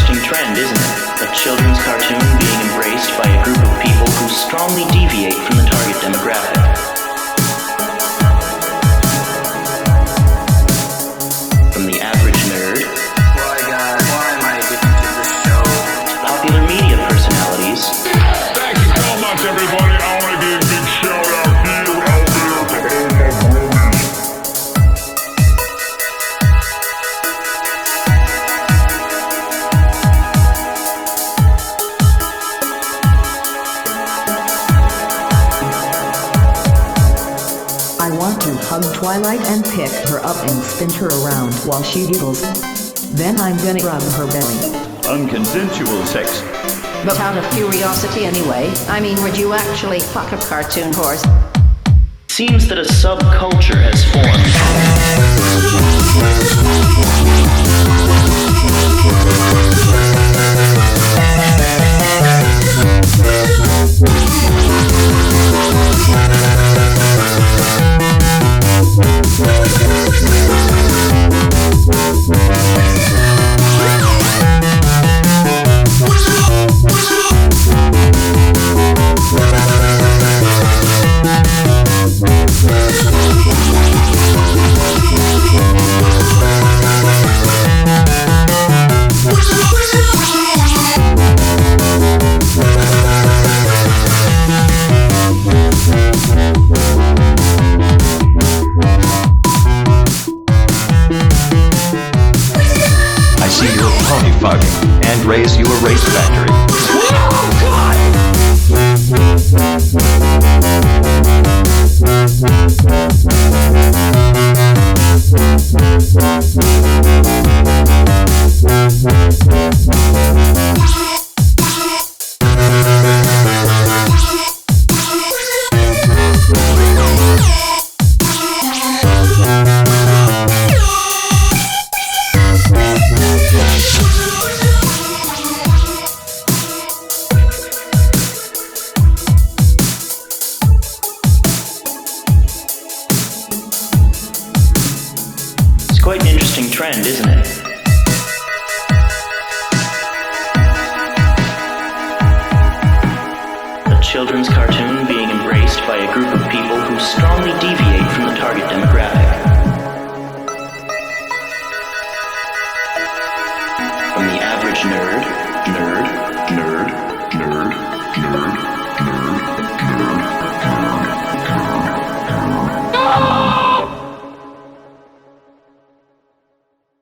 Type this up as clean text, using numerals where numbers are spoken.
interesting trend, isn't it? A children's cartoon being embraced by a group of people who strongly deviate from the target demographic. From the average nerd, why am I addicted to this show? Popular media personalities. Thank you so much, everybody. I want to give a big shout out here, out there, to all my brothers. I want to hug Twilight and pick her up and spin her around while she giggles. Then I'm gonna rub her belly. Unconsensual sex. But out of curiosity anyway, I mean, would you actually fuck a cartoon horse? Seems that a subculture has formed. I see you're pony fucking and raise you a race factory. It's quite an interesting trend, isn't it? A children's cartoon being embraced by a group of people who strongly deviate from the target demographic. From the average nerd,